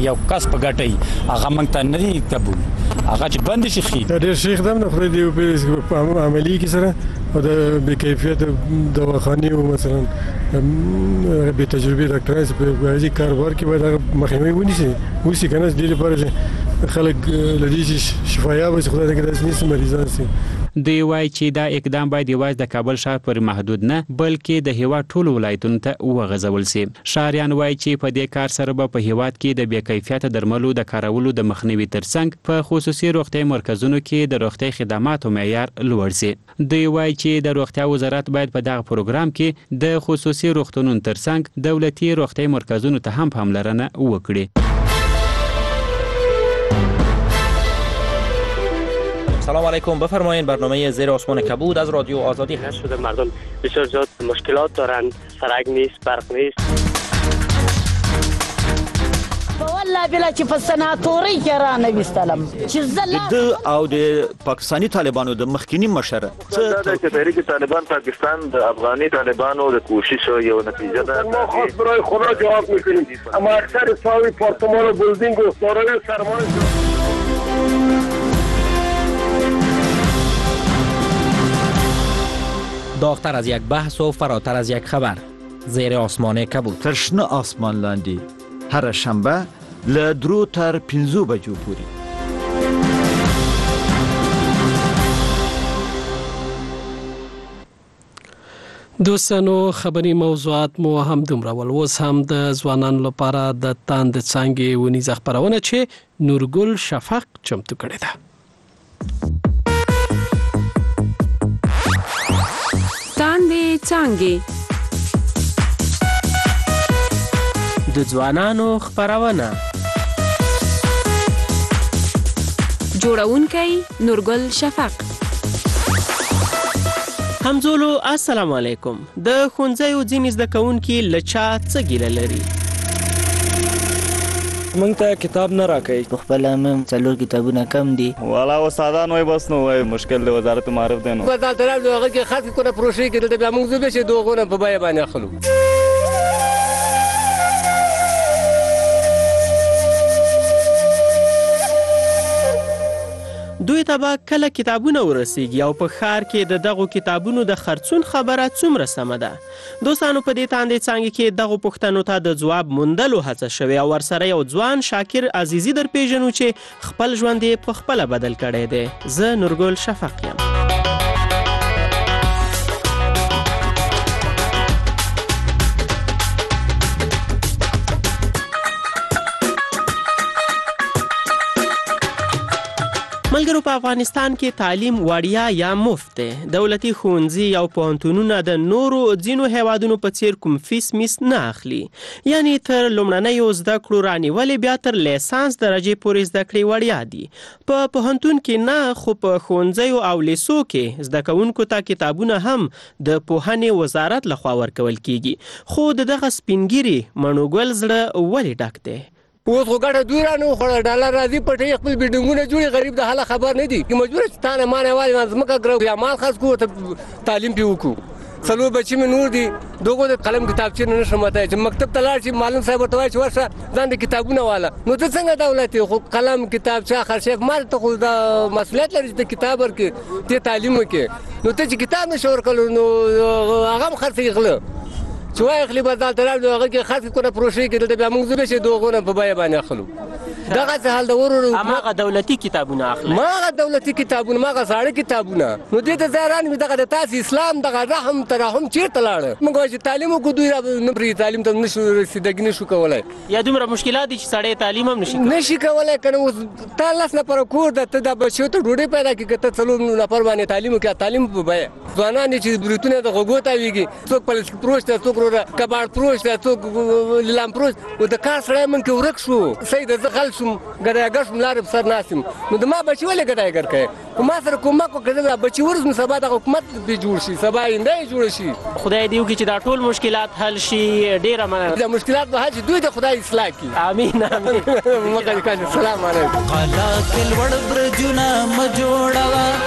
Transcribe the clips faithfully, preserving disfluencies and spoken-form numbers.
یو کس په ګټي هغه موږ ته نه دي قبول هغه چې بند شي خي دا ډېر شیخ دم نه خدای دې په عملي کې سره او د بې کیفیت دواخانې او مثلا بې تجربې ډاکټران په غازي کاروبار کې باید مخنیوي ونیسي وسی کنه دې لپاره چې خلک لدی شفایاب وي خدای دې داسې نس مریضان سي دوی وایي چې دا اقدام باید یوازې د کابل ښار پر محدود نه بلکې د هیواد ټولو ولایتونو ته وغځول سي. ښاریان وایي چې په دې کار سره به په هیواد کې د بې کیفیته درملو د کارولو د مخنیوي ترڅنګ په خصوصي روغتیايي مرکزونو کې د روغتیايي خدماتو معیار لوړ سي. دوی وایي چې د روغتیا وزارت باید په دغه پروګرام کې د خصوصي روغتونونو ترڅنګ دولتي روغتیايي مرکزونو ته هم پاملرنه وکړي. سلام علیکم، بفرمایید. برنامه زیر آسمان کبود از رادیو آزادی هست. شده مردم بسیار زیاد مشکلات دارن، سرک نیست، برق نیست. والله بلا چې په سناتوري کې را نویستلم چې زه د او د پاکستاني طالبانو د مخکینی مشر دا چې تحریک طالبان پاکستان د افغاني طالبانو د کوشش یو نتیجه ده. ما خاص برای خدا جواب میکنیم، اما اکثر ساوی پارتمان و بلدینگ و سارای سرمایه داغتر از یک بحث و فراتر از یک خبر. زیر آسمان کبود. ترشنه آسمان لاندی هر شنبه له درو تر پنځو بجو پورې. دوستانو خبري موضوعات مو هم دومره ول. اوس هم د ځوانانو لپاره د تاند څانګې ونیزه خبرونه چې نورګل شفق چمتو کړې ده. تاندې څانګې د ځوانانو خبرونه جوړونکی نورګل شفق. همزولو السلام علیکم. د ښوونځیو ځینې زده کوونکي له چا څه ګیله لري؟ مونږ ته کتاب نه راکوي. خپله هم څلور کتابونه کم دي. والا استادان وایي بس نو وایي مشکل د وزارت معارف دی. نو وزارت تعالی دغه کې خاص کنه پروژې کې دلته بیا موږ زه به چې دوغونه په بای باندې اخلو. دوی ته به کله کتابونه ورسیږي او په ښار کې د دغو کتابونو د خرڅون خبره څومره سمه ده؟ دوستانو په دې تاندې څانګې کې دغو پوښتنو ته د ځواب موندلو هڅه شوې او ورسره یو ځوان شاکر عزیزي در پیژنو چې خپل ژوند یې په خپله بدل کړی دی. زه نورګل شفق یم. ملګرو، په افغانستان کې تعلیم وړیا یا مفت دی. دولتي ښوونځي او پوهنتونونه د نورو ځینو هیوادونو په څیر کوم فیس میس نه اخلي. یعنی تر لومړنیو زده کړو رانیولې بیا تر لیسانس درجې پورې زده کړې وړیا دي. په پوهنتون کې نه، خو په ښوونځیو او لیسو کې زده کوونکو ته کتابونه هم د پوهنې وزارت لخوا ورکول کیږي. خو د دغه سپینګیري مڼوګل زړه ولې ډک دی؟ اوس خو ګټه دوی را نه وخوړه، ډالر راځي پټوي خپل بلډینګونه جوړي، غریب د حاله خبر نه دي چې مجبور چې تا نه ما نه والي ځمکه ګرو یا مال خرڅ کړو ته تعلیم پې وکړو. څلور بچي مې نور دي، دغو د قلم کتابچې نه نشم وتلی چې مکتب ته لاړ شي معلم صاحب ورته وایي چې ورشه ځان د کتابونه واله. نو ته څنګه دولت یې؟ خو قلم کتابچه خرڅوي، ما ته خو دا مسؤلیت لري چې ته کتاب ورکړې، ته تعلیم وکړې. نو ته چې کتاب نشې ورکړلو نو هغه هم خرڅوي غله چې وایي اخلي وزارت تعالی دغه کې خاص کنه پروژې کې دلته بیا موږ زه به چې دوغونه په بیه باندې اخلو. دغه حال د ورو هماغه دولتي کتابونه اخلي. ما هغه دولتي کتابونه، ما هغه ساړه کتابونه. نو دې ته ځای رانه دغه د تاسې اسلام دغه رحم ترحم چېرته لاړه؟ موږ وایو چې تعلیم وکړو، دوی نه پرېږدي تعلیم ته نشو رسېدګي نشو کولی. یا دومره مشکلات دي چې سړی تعلیم هم نشي کولی. نشي کولی که نه اوس تا لس نفره کور ده، ته دا بچیو ته ډوډۍ پیدا کړي، که ته څلور نفر باندې تعلیم وکړې، تعلیم په بیه. ځوانان دي چې بریتونه د غوږو تاویږي، څوک پلاستیک فروش دی، څوک کباړ فروش دی، څوک لیلام فروش. و د کار سړی من کې ورک شو، صحیح ده، زه غل شوم، ګډایګر شوم، لارې په سر ناست یم. نو د ما بچي ولې ګډایګر کوې؟ خو ما سره کومک وکړه، دا بچي ورځ سبا دغه حکومت پرې جوړ شي، سبا آینده یې جوړه شي. خدای دې وکړي چې دا ټول مشکلات حل شي. ډېره مننه. دا مشکلات به حل شي، دوی د خدای اصلاح کړي. امین امین. مخه دې کاږي. السلام علیکم. قلا کې لوړ برجونه مه جوړوه،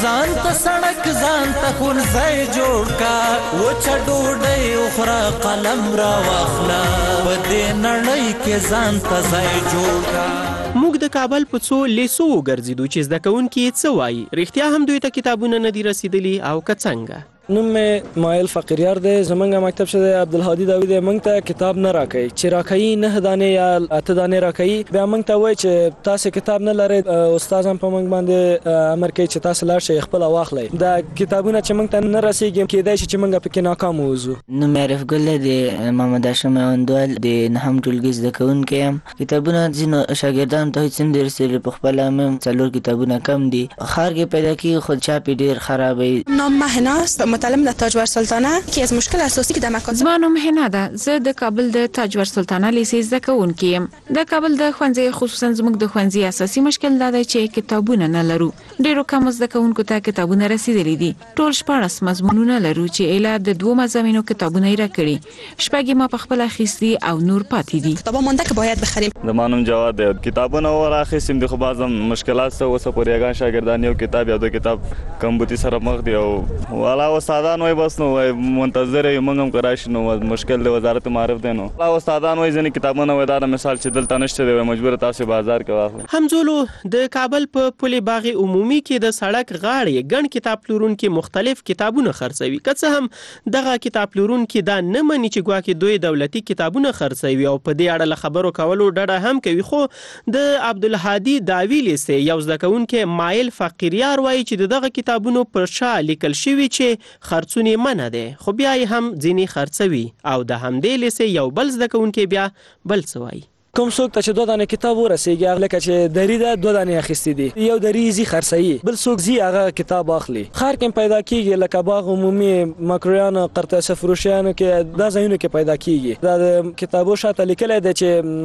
ځان ته سړک ځان ته ښوونځی جوړ کا وچه ډوډۍ وخوره قلم را واخله په دې نړۍ کې ځان ته ځای جوړ کا. موږ د کابل په څو لیسو وګرځېدو چې زده کوونکي یې څه وایي. رښتیا هم دوی ته کتابونه نه دي رسیدلي او که څنګه؟ نوم مې مایل فقیریار دی. زمونږ مکتب چې دی عبدالهادي داوی دی، موږ ته کتاب نه راکوي. چې راکوي نه دانې یا اته دانې راکوي. بیا موږ ته وایي چې تاسو کتاب نه لرئ، استاد هم په موږ باندې امر کوي چې تاسو لاړ شئ خپله واخلئ. دا کتابونه چې موږ ته نه رسیږي کیدای شي چې موږ پکې ناکام ووځو. نوم مې عارف ګل دی، محمد هاشم اندوال د نهم ټولګي زده کوونکی یم. کتابونه ځینو شاګردانو ته هېڅ هم نه رسېدلي. په خپله هم څلور کتابونه کم دي. ښار کې پیدا کېږي خو چاپ یې ډېر خراب وي. نام مهناست، متعلم در تاجور سلطانه که از مشکل اساسی که در مکاتب. زما نوم هنا ده. زه د کابل د تاجور سلطانه لیسې زده کوونکی یم. د کابل د ښوونځي خصوصا زموږ د ښوونځي اساسي مشکل دا دی چې کتابونه نه لرو. ډېرو کمو زده کوونکو ته کتابونه رسیدلي دي. ټول شپاړس مضمونونه لرو چې ایله د دوو مضامینو کتابونه یې راکړي. شپږ یې ما پخپله اخیستي او نور پاتې دي. کتابا مانده که باید بخریم. زما نوم جواد دی. کتابونه ورواخیستم دي خو بعض مشکلات سه اوسه پورې هغه شاګردان یو کتاب یا دوه کتاب کمبودي سره مخ دي او والا استادان وایي بس نو وایي منتظر یو موږ هم که راشي نو مشکل د وزارت معارف دی. نو استادان وایي ځینې کتابونه وایي دا د مثال چې دلته نشته دی، مجبوره تاسو بازار کې واخلئ. همزولو د کابل په پل باغ عمومي کې د سړک غاړې ګڼ کتاب پلورونکي مختلف کتابونه خرڅوي. که څه هم دغه کتاب پلورونکي دا نه مني چې ګواکې دوی دولتي کتابونه خرڅوي او په دې اړه له خبرو کولو ډډه هم کوي. خو د عبدالهادي داوی لیسې یو زده کوونکی مایل فقیریار وایي چې د دغه کتابونو پر شا لیکل شوي چې خرڅون یې منع دی، خو بیا یې هم ځینې خرڅوي. او د همدې لیسې یو بل زده کوونکی بیا بل څه وایي. کوم څوک ته چې دوه دانې کتاب ورسېږي لکه چې دري ده دوه دانې اخیستې دي، یو دري ځي خرڅوي، بل څوک ځي هغه کتاب اخلي. ښار کې پیدا کېږي لکه باغ عمومي، مکرویانو، قرطاسه فروشیانو کې دا ځایونو کې پیدا کېږي. دا د کتابو شاته لیکلی دی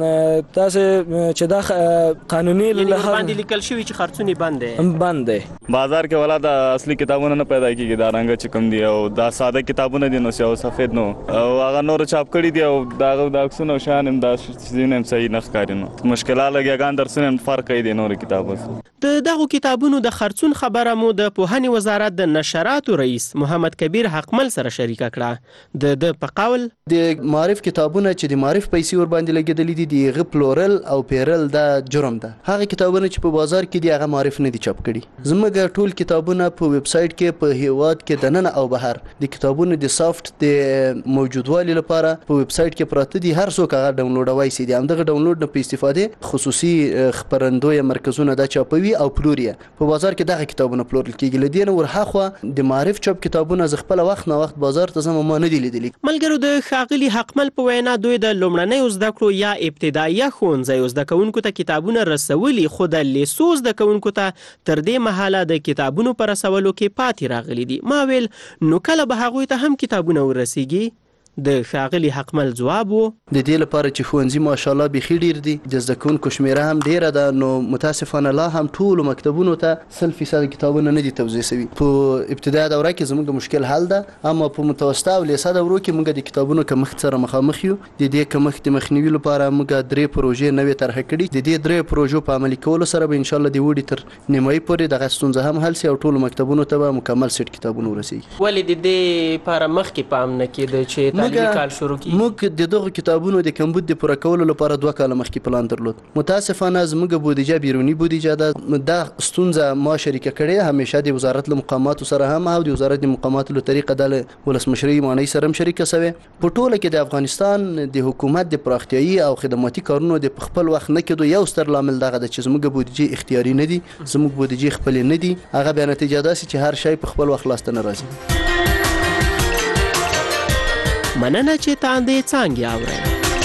چې تاسو چې دا قانوني لحاظ باندې لیکل شوي چې خرڅون یې بند دی بند دی. بازار کې ولا د اصلي کتابونه نه پیدا کېږي، دا رنګه چې کوم دي او دا ساده کتابونه دي نو سیاو سفید نو او هغه نور چاپ کړي دي او دا د عکسونو شان هم دا ځینې هم صحیح نه ښکاري. نو مشکلات لګیږي درسونه فرق کوي د نورو کتابونو. د دغو کتابونو د خرڅون خبره مو د پوهنې وزارت د نشراتو رئیس محمد کبیر حقمل سره شریکه کړه. د د په قول د معرف کتابونه چې د معرف پیسې ور باندې لګیدلې دي د غ پلورل او پیرل د جرم ده. هغه کتابونه چې په بازار کې دي هغه معرف نه دي چاپ کړي. زموږ ټول کتابونه په ویب سټ کې په هیواد کې د نن او بهر د کتابونو د سافت د موجودوالي لپاره په ویب سټ کې پراته دي. هر څوک هغه ډاونلوډوي سي دي. همدغه ډاونلوډ نه په استفاده خصوصي خبرندوی مرکزونه دا چاپوي او پلوري. په بازار کې دغه کتابونه پلورل کېږي. لدین ورهاخوا د معرف چاپ کتابونه ز خپل وخت نه وخت بازار ته زمو ما نه دي لیدلي. ملګرو د ښاغلي حقمل په وینا دوی د لومړنیو زده کړو یا ابتدایي ښوونځیو زده کوونکو ته کتابونه رسولي، خو د لیسو زده کوونکو ته تر دې مهاله د کتابونو په رسولو کې پاتې راغلي دي. ما ویل نو کله به هغوی ته هم کتابونه ورسیږي؟ د ښاغلي حقمل ځواب و د دې لپاره چې ښوونځي ماشاءالله بیخي ډیر دي، د زده کوونکو شمیره هم ډیره ده، نو متاسفانه لا هم ټولو مکتبونو ته سل فیصد کتابونه نه دي توزیع شوي. په ابتدایي دوره کې زموږ مشکل حل ده، اما په متوسطه او لیسه دورو کې موږ د کتابونو کمښت سره مخامخ یو. د دې کمښت مخنیوي لپاره موږ درې پروژې نوې طرح کړي. د دې درې پروژو په عملي کولو سره به ان شاء الله د وړي تر نیمایي پورې دغه ستونزه هم حل شي او ټولو مکتبونو ته به مکمل سیټ کتابونه ورسیږي. ولې د دې لپاره مخکې پام نه کېده چې تعلیمي کال شروع موږ د دغه کتابونو د کمبود د پوره کولو لپاره دوه کاله مخکې پلان درلود. متاسفانه زموږ بودیجه بیرونی بودیجه ده. دا ستونزه ما شریکه کړې همیشه د وزارت له مقاماتو سره هم او د وزارت د مقاماتو له طریقه د ولسمشرۍ مانۍ سره هم شریکه شوې. په ټوله کې د افغانستان د حکومت د پراختیایي او خدماتي کارونو د خپل وخت نه کېدو یو ستر لامل دغه ده چې زموږ بودیجه اختیاري نه دي، زموږ بودیجه خپل نه دي. هغه به نتیجه ده چې هر شی په خپل وخت لاسته نه راځي. مننه چې تاندې څانګې اورئ.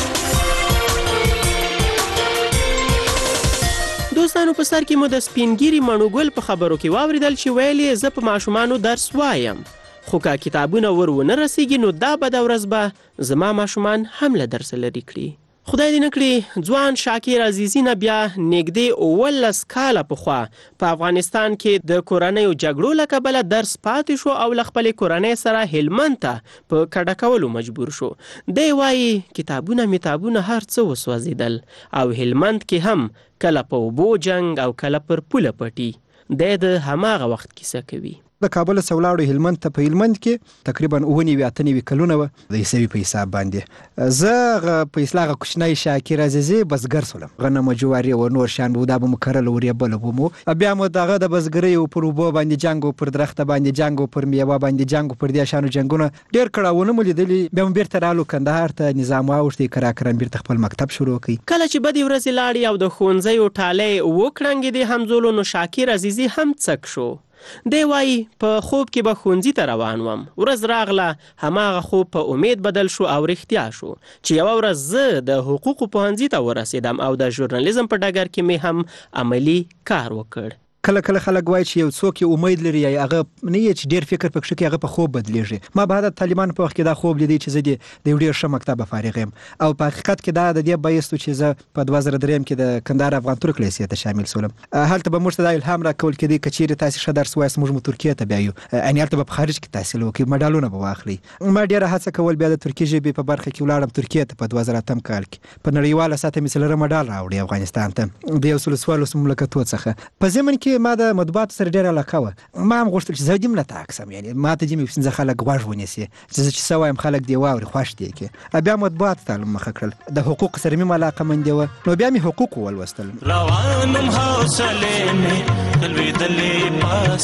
دوستانو په سر کې مو د سپینګیري مڼوګل په خبرو کې واوریدل چې ویل یې زه په ماشومانو درس وایم، خو که کتابونه ور ونه رسیږي نو دا بده ورځ به زما ماشومان هم له درس لرې کړي. خدای دې نکړي ځوان شاکر عزیزي نه بیا نږدې اوولس کاله پخوا په افغانستان کې د کورنیو جګړو له کبله درس پاتې شو او له خپلې کورنۍ سره هلمند ته په کډه کولو مجبور شو. دی وایي کتابونه میتابونه هر څه وسوځېدل او هلمند کې هم کله په اوبو جنګ او کله پر پوله پټي. د هماغه وخت کیسه کوي. د کابل څخه ولاړو هلمند ته. په هلمند کې تقریبا اوه نوي اته نوي کلونه وه د عیسوي په حساب باندې. زه هغه په اصطلاح هغه کوچنی شاکر عزیزي بزګر سولم. غنم او جواري او نور شیان به دا به مو کرل او ریبل به مو. بیا مو دغه د بزګرۍ او پر اوبو باندې جنګ او پر درخته باندې جنګ او پر میوه باندې جنګ او پر دې شانو جنګونه ډېر کړاوونه مو لیدلي. بیا مو بیرته رالو کندهار ته. نظام واوښتې کراکرن بیرته خپل مکتب شروع کړي. کله چې بدې ورځې لاړې او د ښوونځیو ټالۍ وکړنګېدې همزولو نو شاکر عزیزي هم څک شو. دی وایي په خوب کې به ښوونځي ته روان وم. ورځ راغله هماغه خوب په امید بدل شو او رښتیا شو چې یوه ورځ زه د حقوقو پوهنځي ته ورسېدم او د ژورنالیزم په ډګر کې مې هم عملي کار وکړ. کله کله خلک وایي چې یو څوک یې امید لري یا هغه نه یې چې ډېر فکر پکې کوي هغه په خوب بدلیږي. ما به د طالبانو په وخت کې دا خوب لیدی چې زه د یو ډېر ښه مکتبه فارغ یم او په حقیقت کې دا د دې باعث و چې زه په دوه زره درېیم کې د کندهار افغان ترک لیسې ته شامل شولم. هلته به موږ ته دا الهام راکول کېدی که چیرې تاسې ښه درس وایاست موږ مو ترکیې ته بیایو، یعنې هلته به په خارج کې تحصیل وکړئ، مډالونه به واخلئ. ما ډېره هڅه کول بیا د ترکي ژبې په برخه کې ولاړم ترکیې ته په دوه زره اتم کال کې. په نړیواله سطحه مې څلورم مډال راوړی افغانستان ته د یو سلو څوارلسو مملکتونو څخه. په ضمن کې ما د مطبوعاتو سره ډېره علاقه وه. ما هم غوښتل چې زه دې ملت عکسم، یعنې ما ته دې مې پنځه خلک غوږ ونیسي چې زه چې څه وایم خلک دې واوري خوښ دې کړي. بیا مطبوعاتو ته مخه کړل. د حقوق سره مې علاقه مندې وه نو بیا مې حقوق ولوستل. روانم حوصلې مې لوېدلې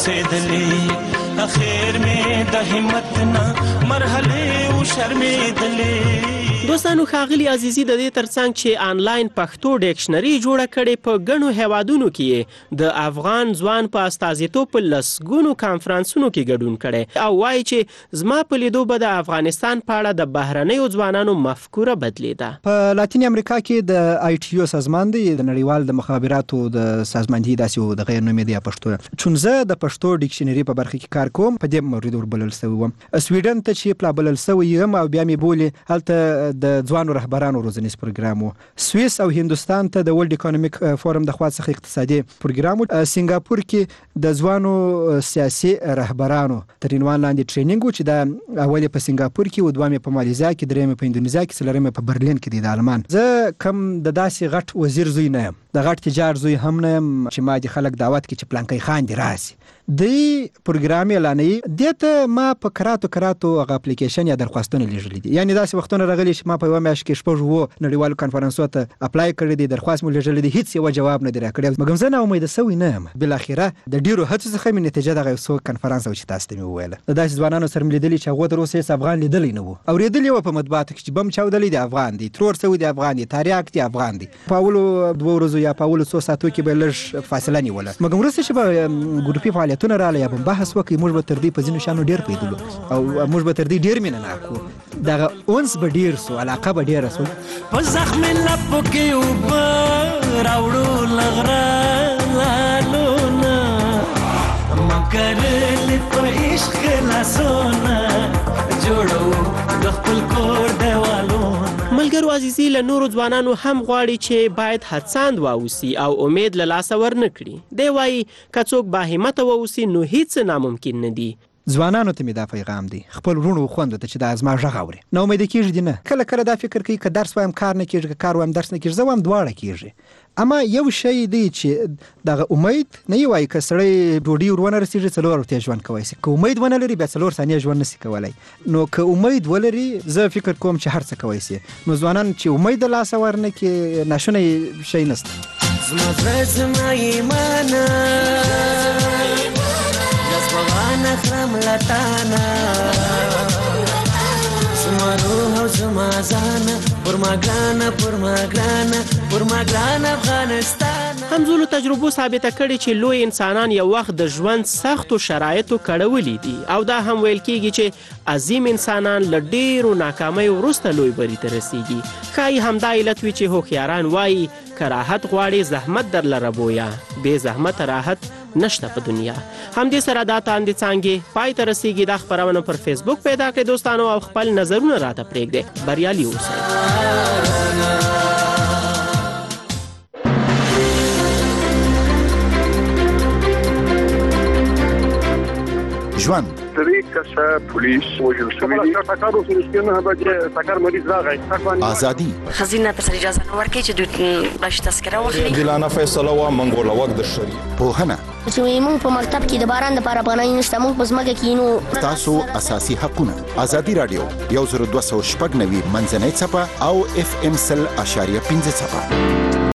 پاسېدلې اخر مې د همت نه مرحلې وشرمېدلې. دوستانو ښاغلي عزیزي د دې ترڅنګ چې آنلاین پښتو ډکشنري جوړه کړې په ګڼو هیوادونو کې د افغان ځوان په استازیتوب په لسګونو کانفرانسونو کې ګډون کړی او وایي چې زما په لیدو به د افغانستان په اړه د بهرنیو ځوانانو مفکوره بدلیده. په لاتین امریکا کې د آی ټي یو سازمان دی د نړیوال د مخابراتو د سازمان دی داسې د غیر نومیدي پښتو. چون زه د پښتو ډکشنري په برخه کې کار کوم په دې مورید وربلل شوی وم. سویډن ته چې پلا بلل شوی یم او بیا مې بولي هلته د ځوانو رهبرانو روزنیز پروګرام و. سویس او هندوستان ته د ورلد اکونومیک فورم د خوا څخه اقتصادي پروګرام و. سنگاپور کې د ځوانو سیاسي رهبرانو تر عنوان لاندې ټریننګ و چې دا اول په سنگاپور کې و، دویم په مالیزیا کې، دریم په اندونیزیا کې، څلورم په برلین کې دی د آلمان. زه کم د داسې غټ وزیر زوی نه یم، د غټ تجار زوی هم نه یم چې ما دې خلک دعوت کړي چې پلانکی خان دې راسي. دی پروګرام اعلانوي دې ته ما په کراتو کراتو هغه اپلیکیشن یا درخواستونه لیږلي دي. یعنې داسې وختونه راغلي چې ما په یوه میاشت کې شپږ اووه نړیوالو کنفرانسو ته اپلای کړی دی، درخواست مو لیږلی دی، هېڅ یوه جواب نه دی راکړی. مګم زه ناامیده سوی نه یم. بالاخره د ډېرو هڅو څخه مې نتیجه دغه یو څو کنفرانس و چې تاسو ته مې وویله. د داسې ځوانانو سره مې لیدلي چې هغو تر اوسه هېڅ افغان لیدلی نه و. اورېدلي وه په مطبوعاتو کې چې بم چاودلی دی افغان دی، ترور سوی دی افغان دی، تاریاک دی افغان دی. په اولو دوه ورځو یا په اولو څو ساعتو کې به لږ فاصله نیوله. مګم وروسته چې به ګروپي فعالیتونه راغله یا به بحث وکړي موږ به تر دې په ځینو شیانو ډېر پوهېدلو او موږ به تر دې ډېر مینه ناک وو. دغه اونس به ډېر سو، علاقه به ډېره سو. په زخمې لپو کې اوبه راوړو له غره لالونه مکرلې په عشق لاسونه جوړو د خپل کور دیوالونه. ملګرو عزیزي له نورو ځوانانو هم غواړي چې باید هڅاند واوسي او امید له لاسه ورنه کړي. دی وایي که څوک باهمته واوسي نو هیڅ ناممکن نه دي. ځوانانو ته مې دا پیغام دی، خپل وروڼو خویندو ته چې دا زما غږ اوري نه امیده کېږي دي نه. کله کله دا فکر کوي که درس وایم کار نه کېږي، که کار وایم درس نه کېږي. زه وایم دواړه کېږي. اما یو شی دی چې دغه امید نه یې وایي که سړی ډوډۍ ور ونه رسېږي څلور ورځې ژوند کولی شي. که امید ونه لري بیا څلور ثانیې ژوند نشي کولی. نو که امید ولري زه فکر کوم چې هر څه کولی شي. نو ځوانان چې امید د لاسه ورنه کړي ناشونی شی نشته. زما زړه زما ایمانه زبغانه خرم لتانه زما روح او زما ځانه پر ما ګرانه پر ما ګرانه پر ما ګرانه افغانستان. همزولو تجربو ثابته کړي چې لوی انسانان یو وخت د ژوند سختو شرایطو کړولي دي او دا هم ویل کېږي چې عظیم انسانان له ډېرو ناکامیو وروسته لوی بري ته رسیږي. ښایي همدا علت وي چې هوښیاران وایي که راحت غواړې زحمت در لره بویا، بې زحمته راحت نشته په دنیا. همدې سره دا تاندې څانګې پای ته رسیږي. دا خپرونه پر فیسبوک پیدا کړئ دوستانو او خپل نظرونه راته پرېږدئ. بریالي اوسئ. ژوند درې کسه پولیس وژل شوي دي ټکر وسو سپینه بجې ټکر مریض راغی ازادي خزینه ته اجازه نه ورکړي چې دوی باش تذکره واخلي عادلانه فیصله وا منګول وخت د شری پوهنه چې موږ په مکتب کې د باران لپاره پناه نشته موږ په ځمکه کې نو تاسو اساسي حقونه ازادي رادیو یو زر دوه سوه شپږ نوي منځنۍ صفه او اف ام سل اشاریه پنځه صفه